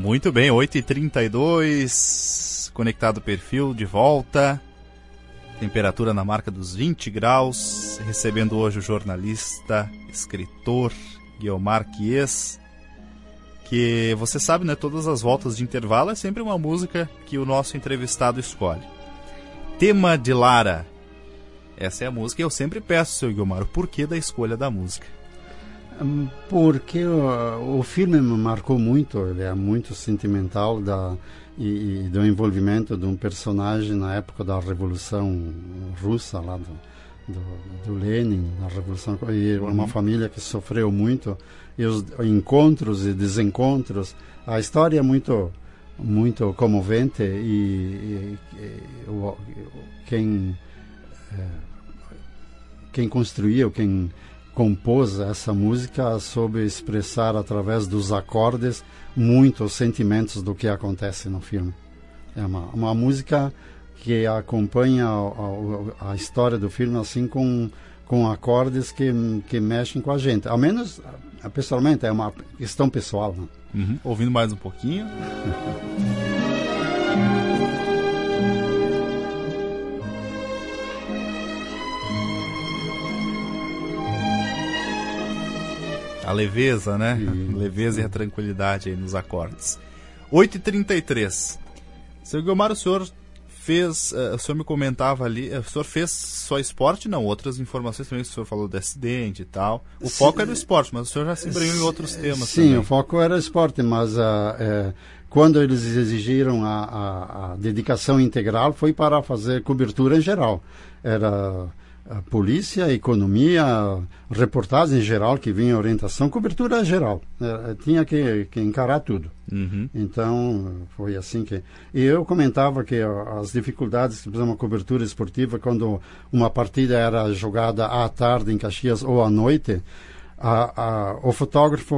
Muito bem, 8h32, conectado perfil, de volta, temperatura na marca dos 20 graus, recebendo hoje o jornalista, escritor, Guiomar Chies, que você sabe, né, todas as voltas de intervalo é sempre uma música que o nosso entrevistado escolhe. Tema de Lara, essa é a música, e eu sempre peço, seu Guiomar, o porquê da escolha da música. Porque o filme me marcou muito, ele é muito sentimental e do envolvimento de um personagem na época da Revolução Russa, lá do Lenin, na Revolução, e uma família que sofreu muito, e os encontros e desencontros. A história é muito, muito comovente e quem construiu, quem compôs essa música soube expressar através dos acordes muitos sentimentos do que acontece no filme. É uma música que acompanha a história do filme assim com acordes que mexem com a gente. Ao menos, pessoalmente, é uma questão pessoal. Né? Uhum. Ouvindo mais um pouquinho. A leveza, né? A leveza e a tranquilidade aí nos acordes. 8h33. Seu Guiomar, o senhor me comentava ali, o senhor fez só esporte? Não, outras informações também, o senhor falou de acidente e tal. O foco era o esporte, mas o senhor já se embrenhou em outros temas sim, também. O foco era o esporte, mas quando eles exigiram a dedicação integral, foi para fazer cobertura em geral. Era a polícia, economia, reportagem em geral que vinha orientação, cobertura geral. Tinha que encarar tudo. Uhum. Então, foi assim que... E eu comentava que as dificuldades de fazer uma cobertura esportiva, quando uma partida era jogada à tarde em Caxias ou à noite, o fotógrafo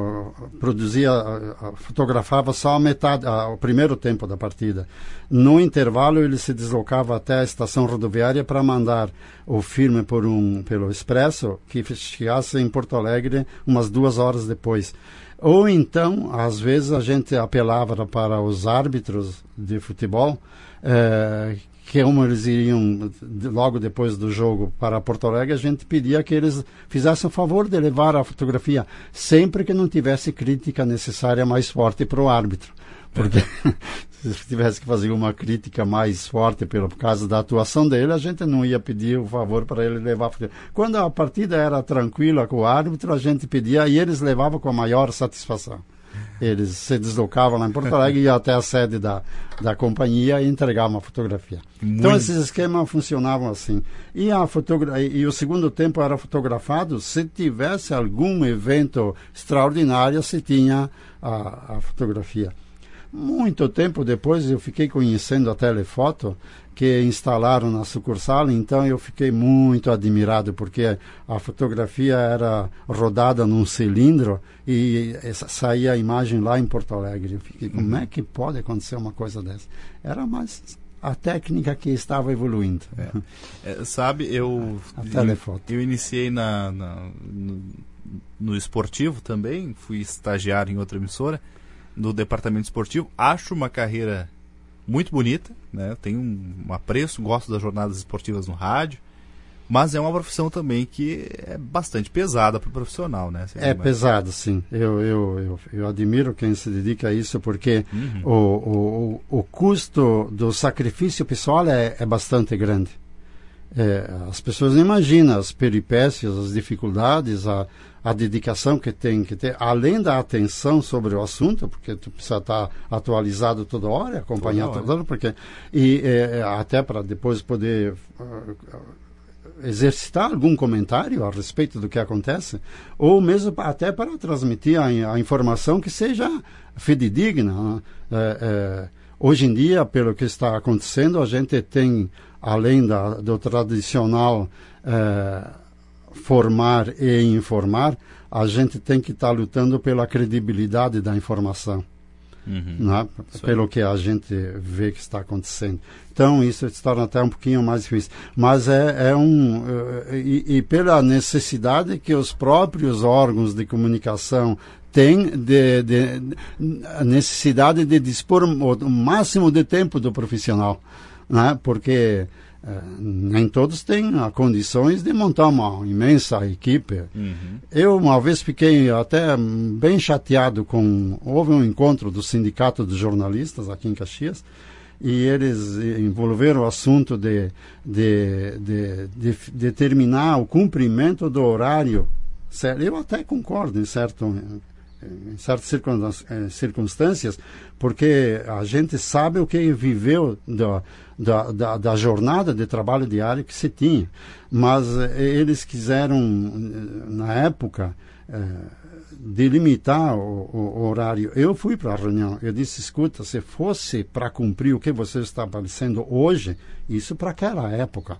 fotografava só a metade, o primeiro tempo da partida. No intervalo, ele se deslocava até a estação rodoviária para mandar o filme pelo Expresso, que chegasse em Porto Alegre umas 2 horas depois. Ou então, às vezes, a gente apelava para os árbitros de futebol, que como eles iriam logo depois do jogo para Porto Alegre, a gente pedia que eles fizessem o favor de levar a fotografia, sempre que não tivesse crítica necessária mais forte para o árbitro. Porque se tivesse que fazer uma crítica mais forte por causa da atuação dele, a gente não ia pedir o favor para ele levar a fotografia. Quando a partida era tranquila com o árbitro, a gente pedia e eles levavam com a maior satisfação. Eles se deslocavam lá em Porto Alegre e iam até a sede da companhia e entregavam a fotografia. Muito. Então, esses esquemas funcionavam assim. E o segundo tempo era fotografado. Se tivesse algum evento extraordinário, se tinha a fotografia. Muito tempo depois, eu fiquei conhecendo a Telefoto, que instalaram na sucursal, então eu fiquei muito admirado, porque a fotografia era rodada num cilindro e saía a imagem lá em Porto Alegre. Eu fiquei, como é que pode acontecer uma coisa dessa? Era mais a técnica que estava evoluindo. Sabe, eu iniciei no esportivo também, fui estagiário em outra emissora, no departamento esportivo. Acho uma carreira muito bonita, né? Tenho um apreço, gosto das jornadas esportivas no rádio, mas é uma profissão também que é bastante pesada para o profissional, né? É pesado, sim. Eu admiro quem se dedica a isso, porque o custo do sacrifício pessoal é bastante grande. As pessoas não imaginam as peripécias, as dificuldades, a dedicação que tem que ter, além da atenção sobre o assunto, porque tu precisa estar atualizado toda hora, acompanhar toda hora, até para depois poder exercitar algum comentário a respeito do que acontece, ou mesmo até para transmitir a informação que seja fidedigna. Hoje em dia, pelo que está acontecendo, a gente tem, além do tradicional formar e informar, a gente tem que estar lutando pela credibilidade da informação, né? Pelo que a gente vê que está acontecendo. Então, isso se torna até um pouquinho mais difícil. Mas e pela necessidade que os próprios órgãos de comunicação tem a necessidade de dispor o máximo de tempo do profissional, né? Porque nem todos têm as condições de montar uma imensa equipe. Eu uma vez fiquei até bem chateado houve um encontro do Sindicato dos Jornalistas aqui em Caxias, e eles envolveram o assunto de determinar o cumprimento do horário. Eu até concordo em certas circunstâncias, porque a gente sabe o que viveu da jornada de trabalho diário que se tinha. Mas eles quiseram, na época, delimitar o horário. Eu fui para a reunião, eu disse, escuta, se fosse para cumprir o que você está aparecendo hoje, isso para aquela época,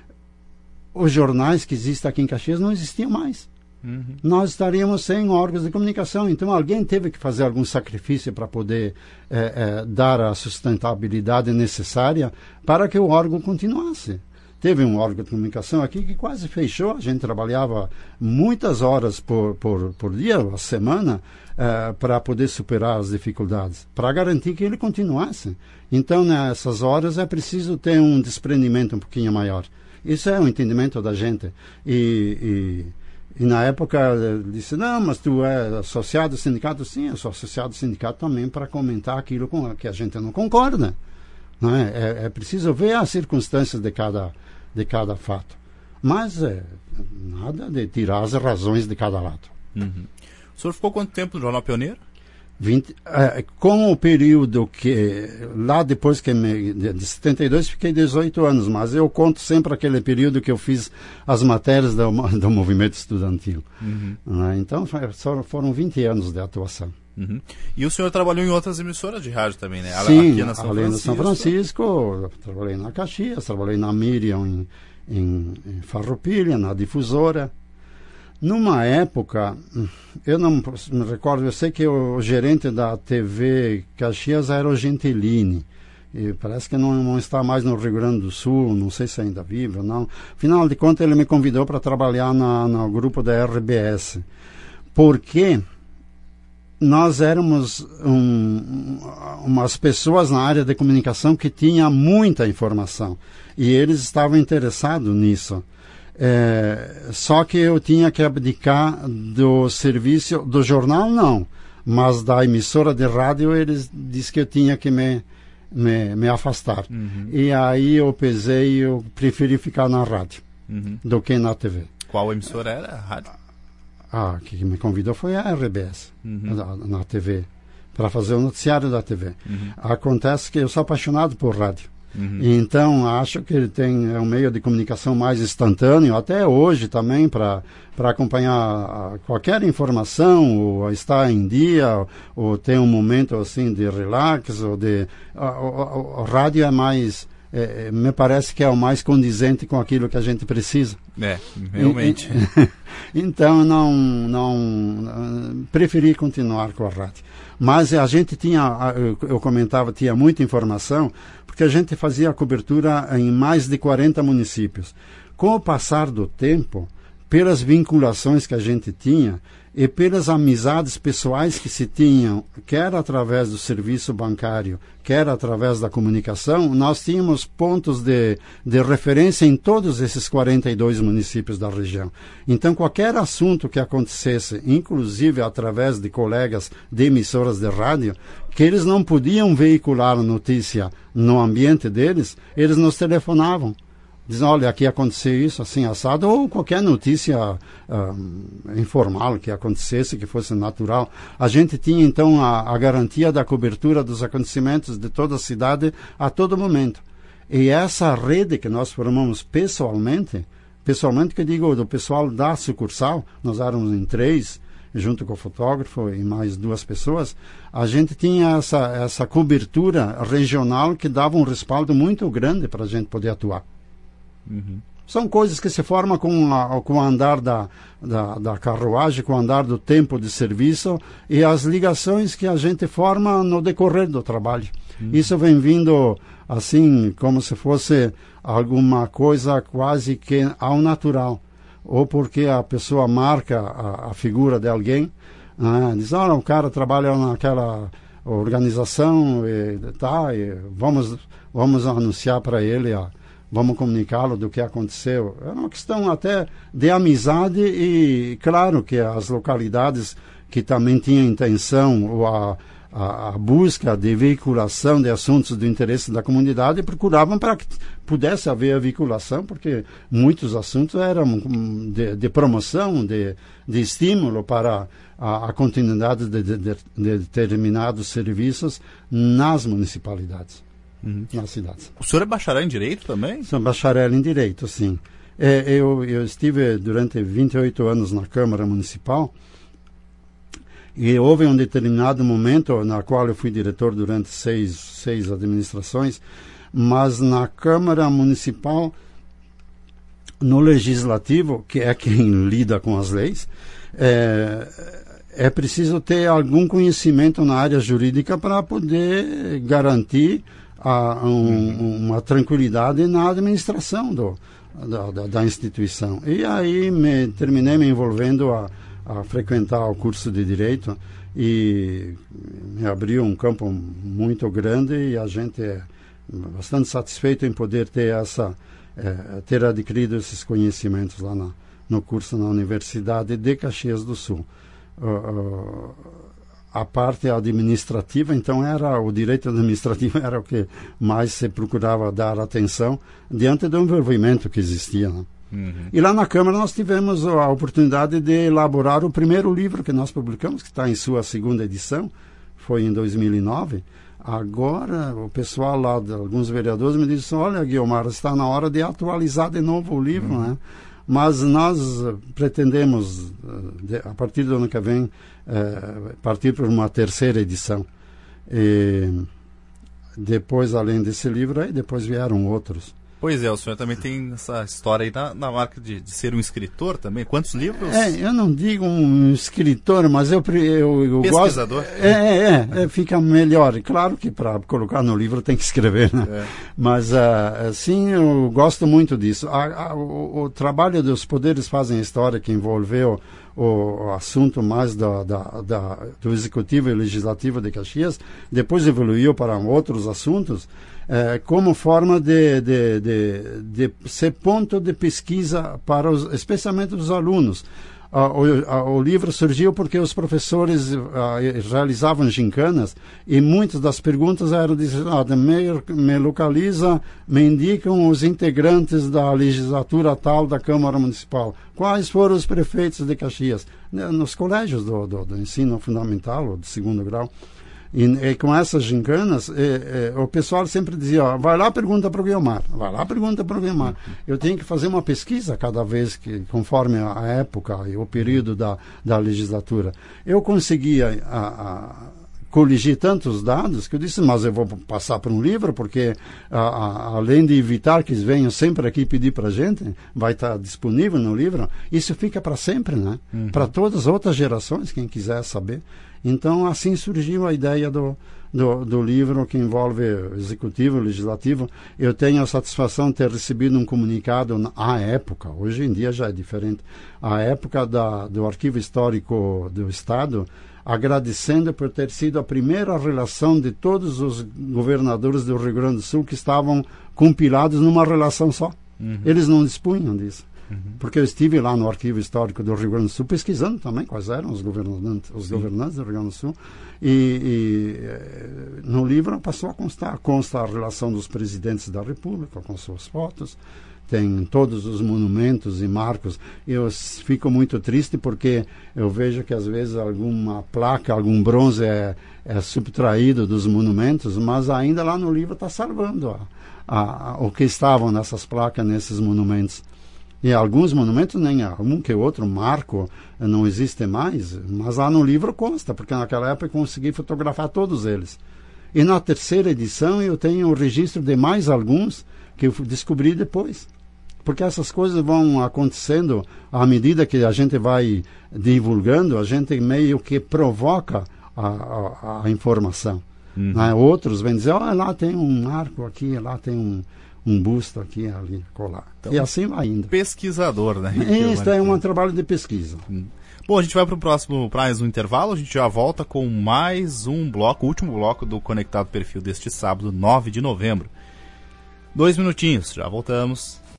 os jornais que existem aqui em Caxias não existiam mais. Nós estaríamos sem órgãos de comunicação. Então alguém teve que fazer algum sacrifício para poder dar a sustentabilidade necessária para que o órgão continuasse. Teve um órgão de comunicação aqui que quase fechou. A gente trabalhava muitas horas por dia, a semana, para poder superar as dificuldades, para garantir que ele continuasse. Então, nessas horas, é preciso ter um desprendimento um pouquinho maior. Isso é o entendimento da gente. E na época disse, não, mas tu é associado ao sindicato? Sim, eu sou associado ao sindicato também para comentar aquilo com que a gente não concorda. Não é? É preciso ver as circunstâncias de cada fato. Mas nada de tirar as razões de cada lado. O senhor ficou quanto tempo no Jornal Pioneiro? Com o período que, lá depois de 72, fiquei 18 anos, mas eu conto sempre aquele período que eu fiz as matérias do movimento estudantil. Então, foram 20 anos de atuação. E o senhor trabalhou em outras emissoras de rádio também, né? Sim, aqui na São Francisco, trabalhei na Caxias, trabalhei na Miriam em Farroupilha, na Difusora. Numa época, eu não me recordo, eu sei que o gerente da TV Caxias era o Gentilini, e parece que não está mais no Rio Grande do Sul, não sei se ainda vive ou não. Afinal de contas, ele me convidou para trabalhar no grupo da RBS, porque nós éramos umas pessoas na área de comunicação que tinham muita informação, e eles estavam interessados nisso. Só que eu tinha que abdicar do serviço do jornal, não, mas da emissora de rádio eles disseram que eu tinha que me afastar. E aí eu preferi ficar na rádio do que na TV. Qual emissora era a rádio? Que me convidou foi a RBS, na TV, para fazer o noticiário da TV. Acontece que eu sou apaixonado por rádio. Então, acho que ele é um meio de comunicação mais instantâneo, até hoje também, para acompanhar qualquer informação, ou estar em dia, ou ter um momento assim de relax, ou o rádio é mais, me parece que é o mais condizente com aquilo que a gente precisa. Realmente. Então, preferi continuar com a rádio. Mas a gente eu comentava, tinha muita informação, porque a gente fazia a cobertura em mais de 40 municípios. Com o passar do tempo, pelas vinculações que a gente tinha e pelas amizades pessoais que se tinham, quer através do serviço bancário, quer através da comunicação, nós tínhamos pontos de referência em todos esses 42 municípios da região. Então, qualquer assunto que acontecesse, inclusive através de colegas de emissoras de rádio, que eles não podiam veicular a notícia no ambiente deles, eles nos telefonavam. Dizem, olha, aqui aconteceu isso, assim, assado, ou qualquer notícia informal que acontecesse, que fosse natural. A gente tinha, então, a garantia da cobertura dos acontecimentos de toda a cidade a todo momento. E essa rede que nós formamos pessoalmente que eu digo, do pessoal da sucursal, nós éramos em 3, junto com o fotógrafo e mais 2 pessoas, a gente tinha essa cobertura regional que dava um respaldo muito grande para a gente poder atuar. São coisas que se formam com o andar da carruagem, com o andar do tempo de serviço e as ligações que a gente forma no decorrer do trabalho. Isso vem vindo assim, como se fosse alguma coisa quase que ao natural. Ou porque a pessoa marca a figura de alguém, Diz, olha, o cara trabalha naquela organização e vamos anunciar para ele, vamos comunicá-lo do que aconteceu. É uma questão até de amizade e claro que as localidades que também tinham intenção a busca de veiculação de assuntos do interesse da comunidade procuravam para que pudesse haver a veiculação, porque muitos assuntos eram de promoção, de estímulo para a continuidade de determinados serviços nas municipalidades, nas cidades. O senhor é bacharel em Direito também? Sou bacharel em Direito, sim. Eu estive durante 28 anos na Câmara Municipal. E houve um determinado momento na qual eu fui diretor durante seis administrações, mas na Câmara Municipal, no Legislativo, que é quem lida com as leis, é preciso ter algum conhecimento na área jurídica para poder garantir uma tranquilidade na administração da instituição. E aí terminei me envolvendo a frequentar o curso de Direito e me abriu um campo muito grande e a gente é bastante satisfeito em poder ter adquirido esses conhecimentos lá no curso na Universidade de Caxias do Sul. A parte administrativa, então, o direito administrativo era o que mais se procurava dar atenção diante do envolvimento que existia, né? E lá na Câmara nós tivemos a oportunidade de elaborar o primeiro livro que nós publicamos, que está em sua segunda edição, foi em 2009. Agora o pessoal lá, alguns vereadores me dizem, olha, Guiomar, está na hora de atualizar de novo o livro, né? Mas nós pretendemos, a partir do ano que vem, partir para uma terceira edição. E depois, além desse livro, aí depois vieram outros. Pois é, o senhor também tem essa história aí na marca de ser um escritor também. Quantos livros? Eu não digo um escritor, mas eu pesquisador. Gosto... fica melhor. Claro que para colocar no livro tem que escrever, né? Mas, sim, eu gosto muito disso. O trabalho dos Poderes Fazem a História, que envolveu o assunto mais do Executivo e Legislativo de Caxias, depois evoluiu para outros assuntos, como forma de ser ponto de pesquisa para especialmente os alunos. O livro surgiu porque os professores realizavam gincanas e muitas das perguntas eram me localiza, me indicam os integrantes da legislatura tal da Câmara Municipal. Quais foram os prefeitos de Caxias? Nos colégios do ensino fundamental ou de segundo grau. E com essas gincanas, o pessoal sempre dizia, vai lá, pergunta para o Guiomar, vai lá, pergunta para o Guiomar. Eu tenho que fazer uma pesquisa cada vez, conforme a época e o período da legislatura. Eu conseguia coligir tantos dados que eu disse, mas eu vou passar para um livro, porque além de evitar que eles venham sempre aqui pedir para a gente, vai estar disponível no livro, isso fica para sempre, né? Para todas as outras gerações, quem quiser saber. Então, assim surgiu a ideia do livro que envolve o Executivo e o Legislativo. Eu tenho a satisfação de ter recebido um comunicado à época, hoje em dia já é diferente, à época do Arquivo Histórico do Estado, agradecendo por ter sido a primeira relação de todos os governadores do Rio Grande do Sul que estavam compilados numa relação só. Eles não dispunham disso. Porque eu estive lá no Arquivo Histórico do Rio Grande do Sul pesquisando também quais eram os governantes do Rio Grande do Sul. E no livro passou a consta a relação dos presidentes da República com suas fotos. Tem todos os monumentos e marcos. Eu fico muito triste porque eu vejo que às vezes alguma placa, algum bronze é subtraído dos monumentos, mas ainda lá no livro está salvando o que estavam nessas placas, nesses monumentos. E alguns monumentos, nem um que outro marco não existe mais, mas lá no livro consta, porque naquela época eu consegui fotografar todos eles. E na terceira edição eu tenho o registro de mais alguns que eu descobri depois. Porque essas coisas vão acontecendo à medida que a gente vai divulgando, a gente meio que provoca a informação. Outros vêm dizer, lá tem um marco aqui, lá tem um busto aqui, ali, colar. Então, e assim vai indo. Pesquisador, né? Isso é um trabalho de pesquisa. Bom, a gente vai para mais um intervalo, a gente já volta com mais um bloco, o último bloco do Conectado Perfil deste sábado, 9 de novembro. 2 minutinhos, já voltamos.